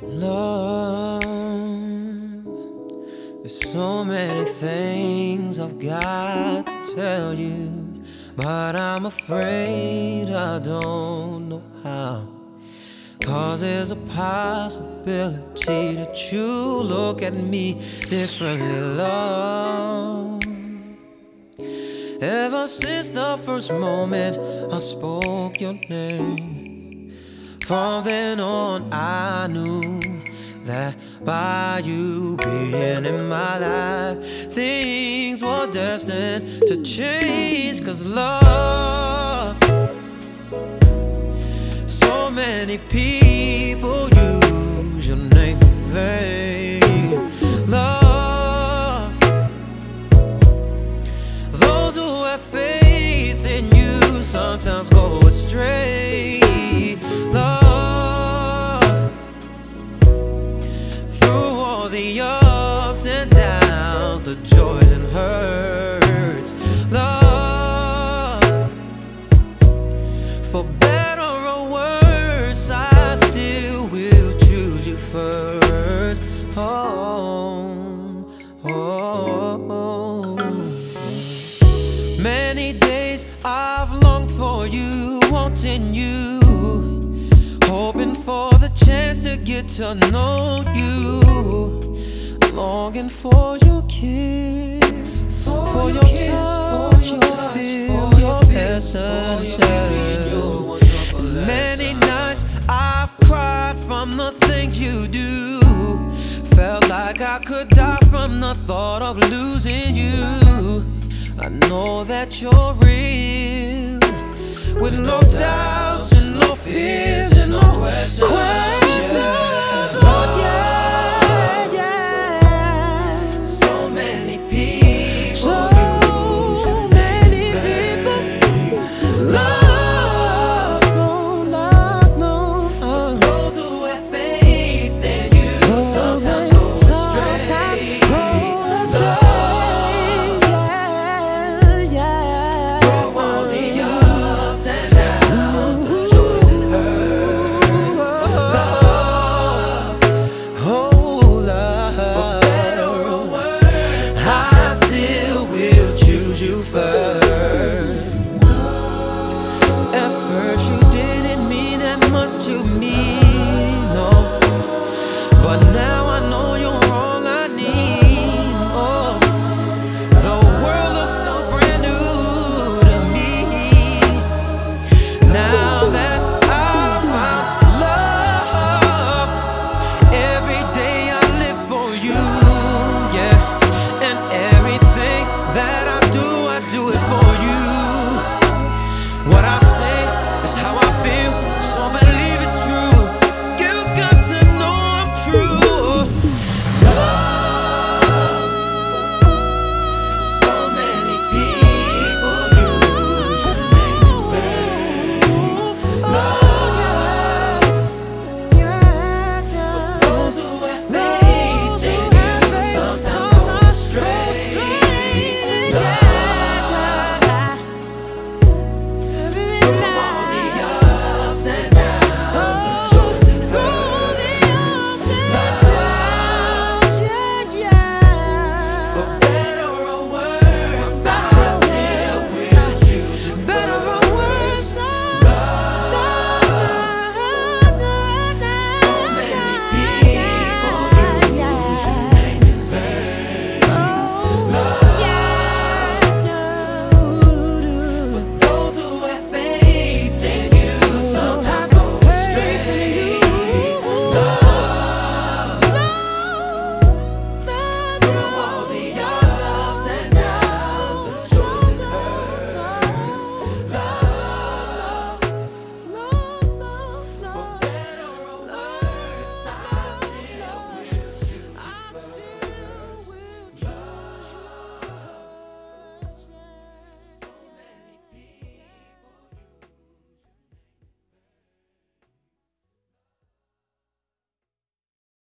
Love, there's so many things I've got to tell you, but I'm afraid I don't know how. 'Cause there's a possibility that you look at me differently, love. Ever since the first moment I spoke your name, from then on I knew that by you being in my life, things were destined to change. 'Cause love, so many people use your name in vain. Love, those who have faith in you sometimes go astray. Love, through all the ups and downs, the joys and hurts. Love, for better or worse, I still will choose you first. Many days I've longed for you, wanting you, hoping for the chance to get to know you, longing for your kiss, for your touch, your feel, your essence. Many nights I've cried from the things you do, felt like I could die from the thought of losing you. I know that you're real, with no doubts and no fear.